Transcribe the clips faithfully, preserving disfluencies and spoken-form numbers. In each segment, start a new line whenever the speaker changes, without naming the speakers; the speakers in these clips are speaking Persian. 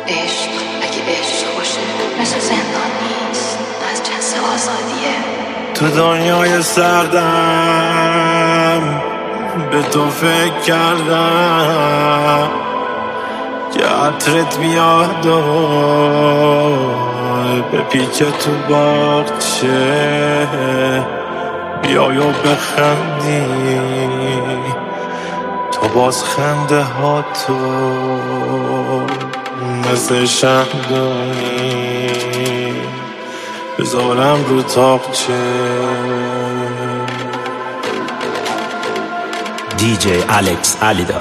عشق اگه عشق باشه مثل زندان نیست، از جنس آزادیه.
تو دنیای سردم به تو فکر کردم که عطرت بیاد و به پیچ تو باغچه بیای و بخندی، تو باز خنده ها تو مثل شمدانی بذارم رو تاقچه.
دی جی الکس علیداد.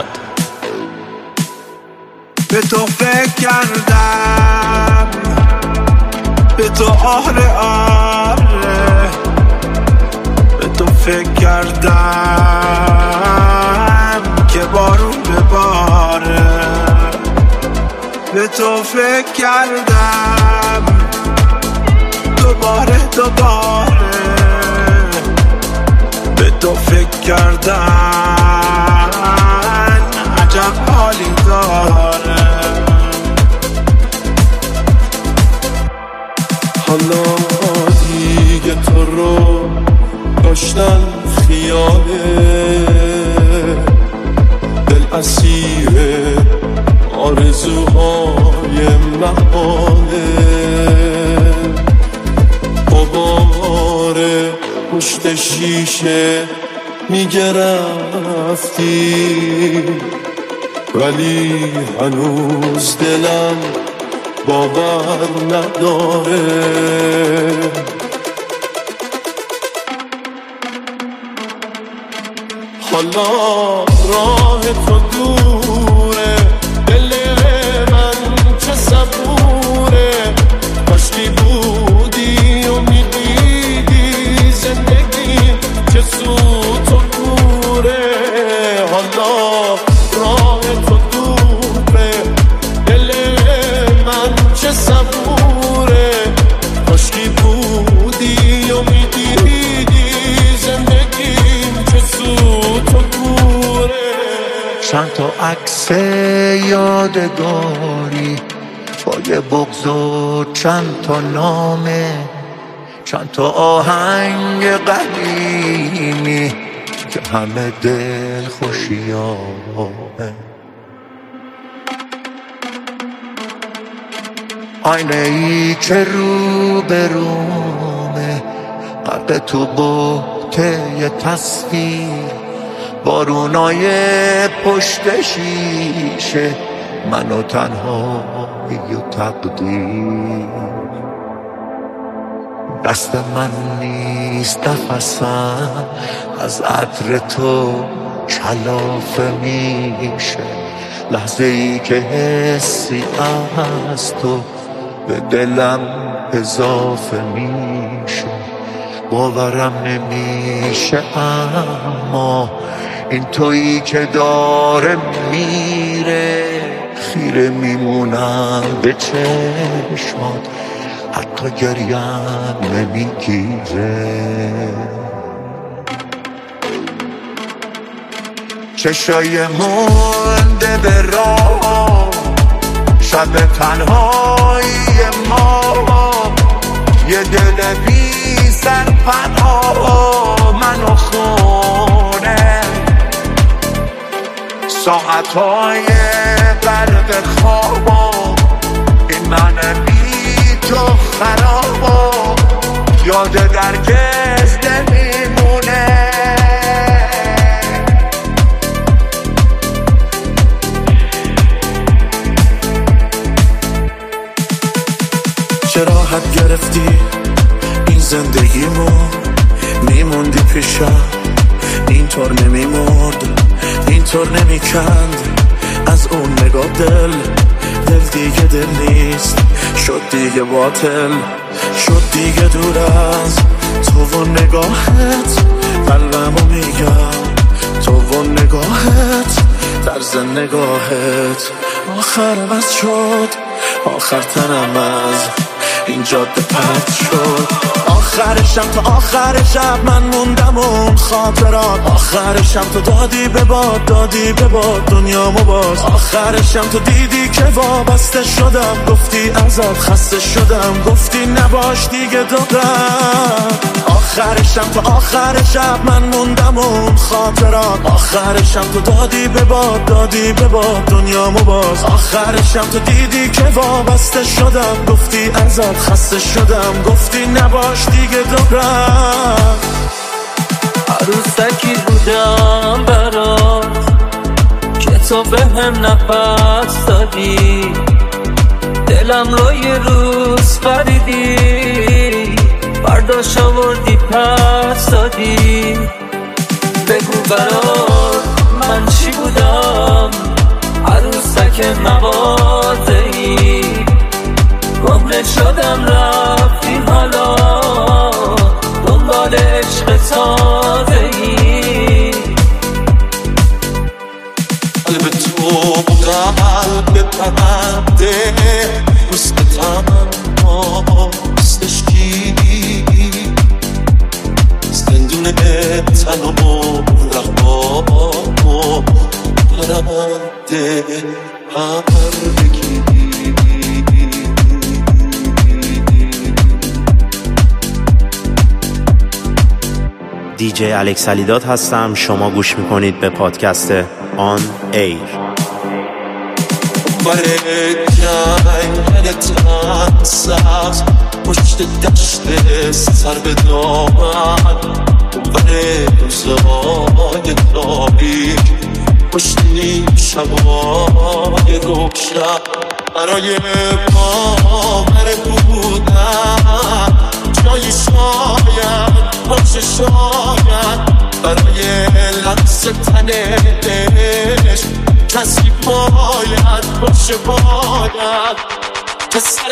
به تو فکر کردم، به تو آره آره، به تو فکر کردم که بارون بباره، به تو فکر کردم دوباره دوباره، به تو فکر کردم عجب حالی داره. حالا دیگه تو رو داشتن خیاله، دل اسیر آرزوهای محاله، غبار پشت شیشه میگرفتی، ولی هنوز دلم باور نداره. حالا راه تو دوره، دل من چه صبوره، کاشکی بودی و میدیدی زندگی چه سوت و کوره. حالا راه تو دوره، دل من چه صبوره، کاشکی بودی و میدیدی زندگی چه سوت و کوره.
چند تا عکس یادگاری با یه بغض و چند تا نامه، چند تا آهنگ قدیمی که همه دل خوشیامه. آینه ای که رو به رومه، غرق تو بوته یه تصویر، بارونای پشت شیشه، من و تنهایی و تقدیر. دست من نیست نفسم از عطر تو کلافه میشه، لحظه ای که حسی از تو به دلم اضافه میشه. باورم نمیشه اما این تویی که داره میره، خیره میمونم به چشمات حتی گریم نمیگیره. چشای مونده به راه، شب تنهایی ما، یه دل بی سرپناه من و خونه، ساعتهای غرق خوابا، این من بی تو خرابا، یاد درگز نمیمونه.
چرا حد گرفتی این زندگیمو، میموندی پیشم اینطور نمیمرد، اینطور نمیکند از اون نگاه دل. دل دیگه دل نیست، شد دیگه باطل، شد دیگه دور از تو و نگاهت. قلبمو میگم تو و نگاهت، طرز نگاهت آخر بس شد، آخر تنم از این جاده پرت شد. آخرشم تا آخر شب من موندم اون خاطرات، آخرشم تو دادی به باد دادی به باد دنیامو باز، آخرشم تو دیدی که وابسته شدم، گفتی ازت خسته شدم، گفتی نباش دیگه دارم. آخرشم تا آخر شب من موندم اون خاطرات، آخرشم تو دادی به باد دادی به باد دنیامو باز، آخرشم تو دیدی که وابسته شدم، گفتی ازت خسته شدم، گفتی نباش دیگه دارم.
عروسکی بودم برات که تو به هم نفس دادی، دلم رو یه روز خریدی، برداشت آوردی پس دادی. بگو برات من چی بودم، عروسک مغازه‌ای، گمه شدم رفتی حالا دنبال عشق تازه‌ای.
قلب تو بودم قلب پرنده، روستم استشکی زندون تن و رقبام و پرنده پرگی.
دی جی الکس علیداد هستم. شما گوش میکنید به پادکست آن ایر.
برای جنگل تن سبز پشت دشت سر به دامن، برای روزهای تاریک پشت نیم شبای روشن، برای باور بودن جای شاید باشه شاید، برای لمس تنش کسی باید باشه باید، که سر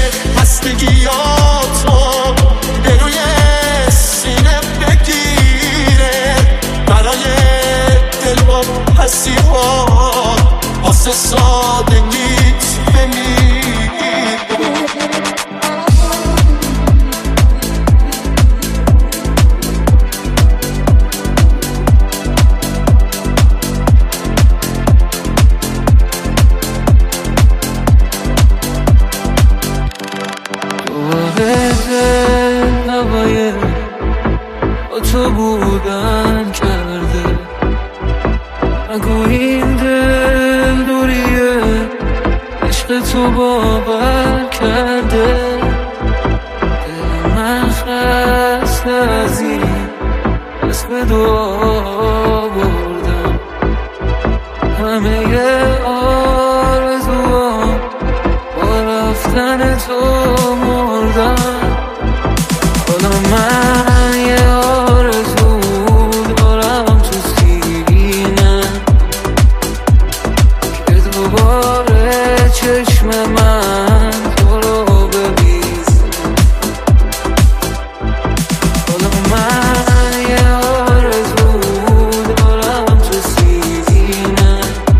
هستگیاتو به روی سینه بگیره، برای دل و پسی ها واسه سادگیت بمیره.
هوای با تو بودن کرده، نگو این دل دوریه عشق تو باور کرده، دل من خسته از این اسم دعا بردم، همه آرزوام با رفتن تو مردم. حالا من یه آرزو دارم تو سینه که دوباره چشم من تو رو ببینه. حالا من یه آرزو دارم تو سینه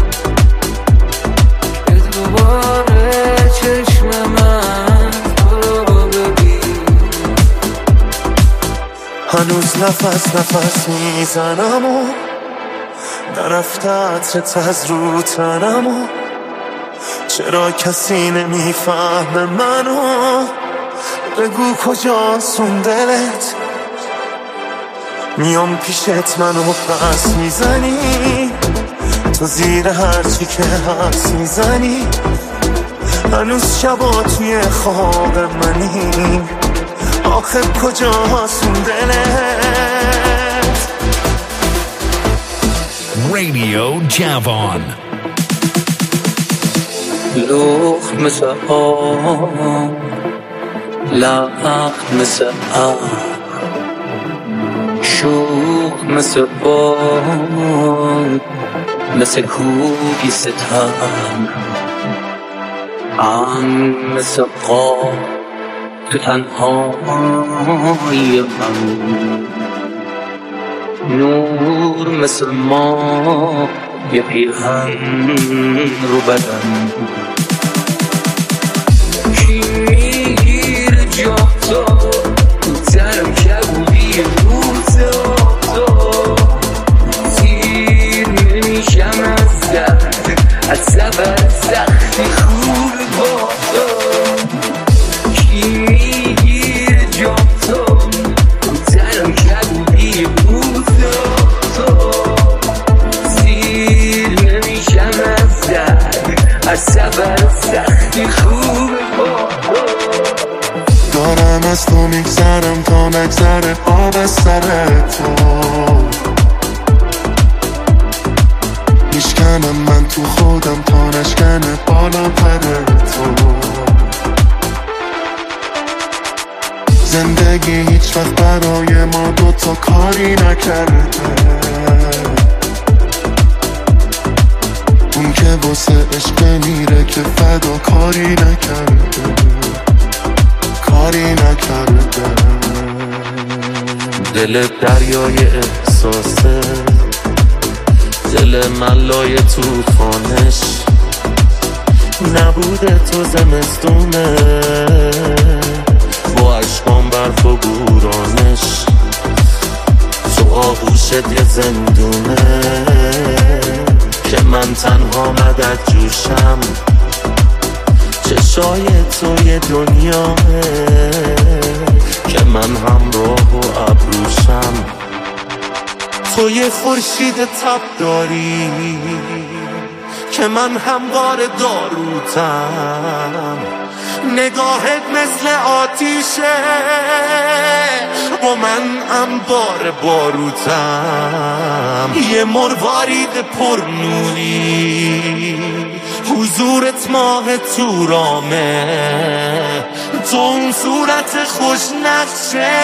که دوباره چشم من تو رو ببینه.
هنوز نفس نفس میزنم و نرفته عطرت از رو تنم و چرا کسی نمیفهمه منو، بگو کجاست اون دلت، میام پیشت منو پس میزنی، تو زیر هرچی که هست میزنی، هنوز شبا توی خواب منی، آخه کجاست اون دلت.
رادیو جوان
لخت مثل آم، لخت مثل آم، شوخ مثل باد، مثل کوبی ستم، ام مثل قاب تو تنهایی من، نور مثل ما یه پیرهن رو بدن، کی تو تو تنم کبودی روزا تو سیر نمیشم از درد از سبر سختی خوب با تو کی میگیر جا تو تو تنم کبودی روزا تو سیر نمیشم از درد از سبر سختی خوب با تو
دارم از تو میگذرم تا نگذره آب از سر تو میشکنم من تو خودم تا نشکنه بالا پر تو زندگی هیچ وقت برای ما دوتا کاری نکرده اون که واسه عشق میره که فدا کاری نکرده کاری نکرده
دل دریای احساسه دل ملای توفانش نبوده تو زمستونه با عشقان برف و بورانش تو آغوشت یه زندونه که من تنها مدد جوشم چشای تو یه دنیاه که من همراه و ابروشم تو یه خورشید تب داری که من هموار داروتم نگاهت مثل آتیشه و من انبار باروتم یه مروارید پر نوری حضورت ماه تورامه تو اون صورت خوش نقشه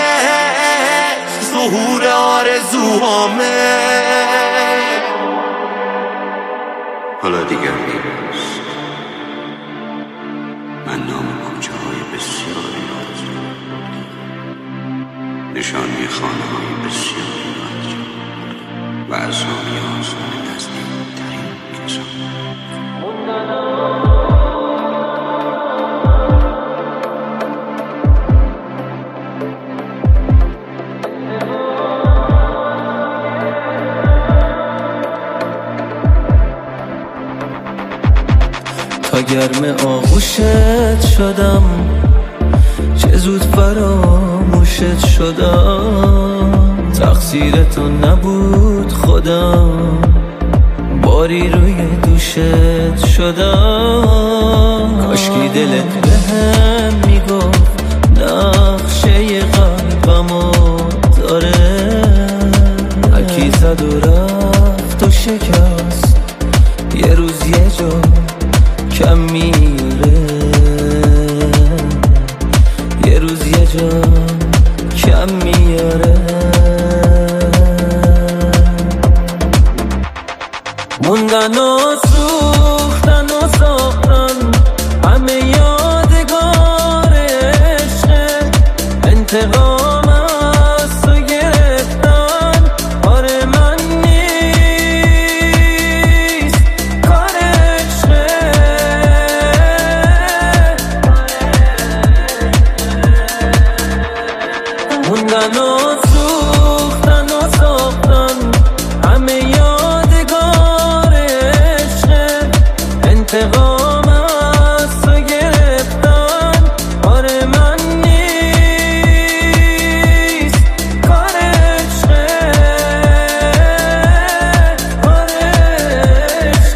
ظهور آرزوهامه
حالا دیگر نیست من نام کوچه های بسیاری را نشانی خانه های بسیاری را و اسامی آسان نزدیک ترین کسان
تا گرم آغوشت شدم چه زود فراموشت شدم تقصیر تو نبود خودم باری روی دوشت شدم کاشکی دلت بهم میگفت نقشه قلبمو داره هرکی زد و رفت و شکست یه روز یه جا کم میاره یه روز یه جا کم میاره موندن و سوختن و ساختن همه یادگار عشق انتقام از تو گرفتن آره من نیست کار عشق موندن و سوختن و ساختن همه یادگار عشق انتقام از تو گرفتن آره من نیست کار عشق کار عشق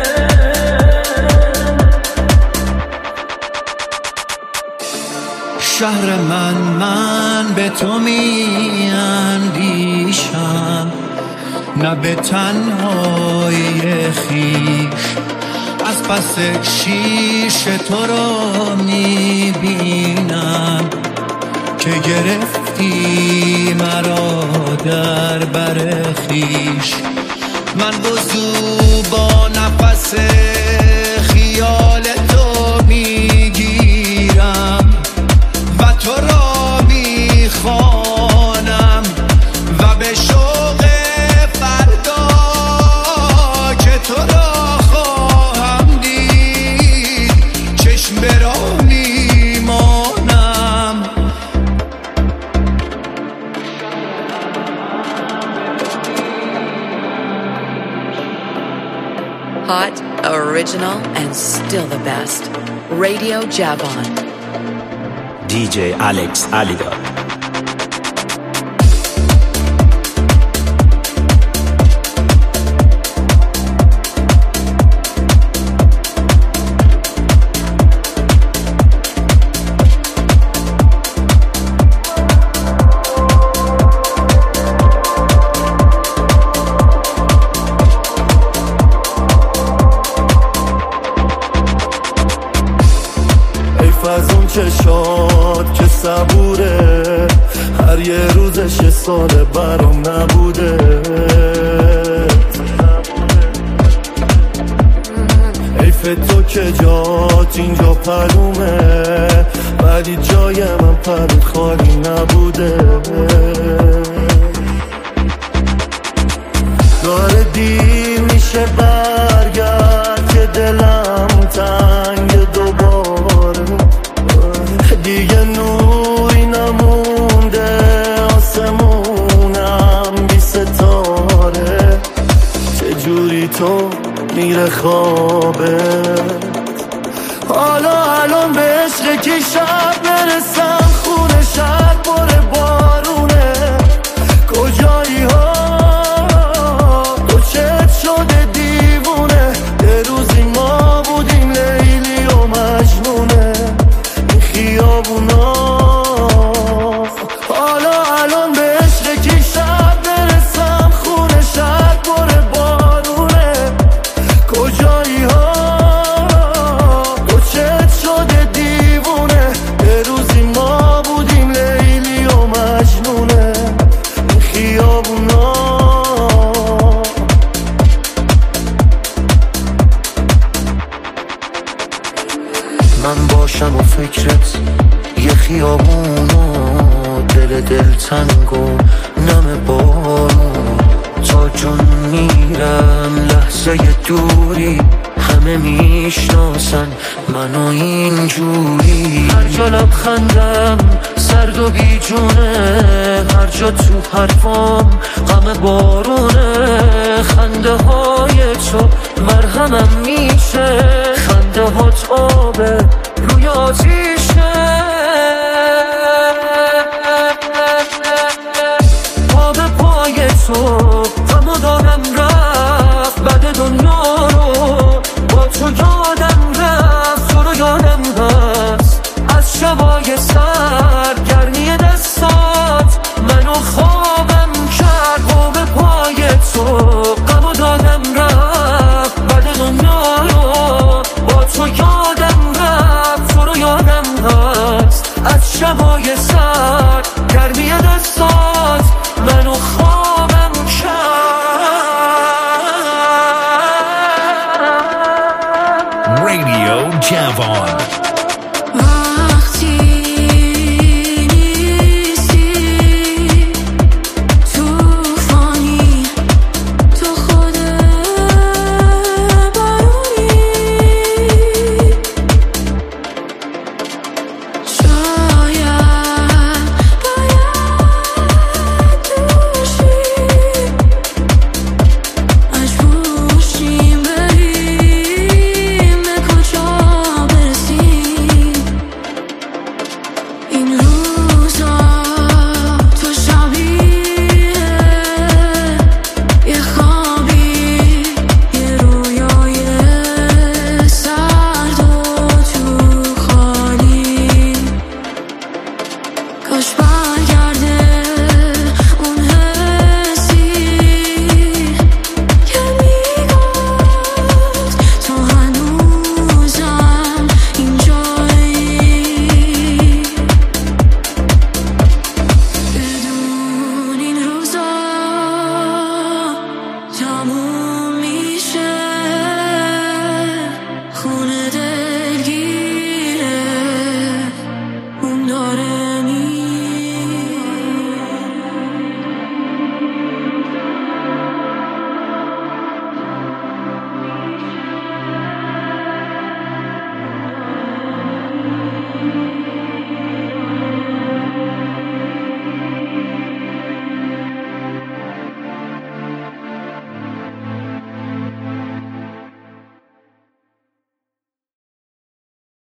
شهر من من به تو می اندیشم نه به تنهای خویش از پس شیش تو را می بینم که گرفتی مرا در بر خویش من وضو با نفس خیال تو میگیرم و تو را میخوانم و به شوق فردا که تو را خواهم دید چشم به راه میمانم
Hot, original, and still the best. Radio Javon.
دی جی Alex Alidot.
از اون چشات که صبوره هر یه روزش یه ساله برام نبوده حیف تو که جات اینجا پرومه ولی جای من پرود خالی نبوده داره دیر میشه برگرد که دلم تنگ دوباره دیگه نوری نمونده آسمونم بی ستاره چجوری تو میره خوابه حالا الان به عشق کی شب برسم خونه شب باره بارونه کجایی ها تو چت شده دیوونه یه روزی ما بودیم لیلی و مجنونه خیابونا حالا الان به عشق کی شب برسم خونه شب باره بارونه کجایی ها تو چت شده دیوونه یه روزی ما بودیم لیلی و مجنونه خیابونا من باشم و فکرت یه خیابونو دل دل تنگ و نم بارون تا جون میرم لحظه دوری همه میشناسن منو اینجوری هر جا لبخندم سرد و بیجونه هر جا تو حرفام غم بارونه خنده های تو مرهمم میشه خنده هات آبه روی آتیشه پا به پای تو غمو دارم رفت بعد دنیا رو با تو یادم رفت تو رو یادم هست از شبای سر گرمی دستات منو خوابم کرد پا به پای تو غمو دادم رفت بعد دنیا رو با تو یادم رفت تو رو یادم هست از شبای سر گرمی دستات منو خوابم کرد
Radio Javon.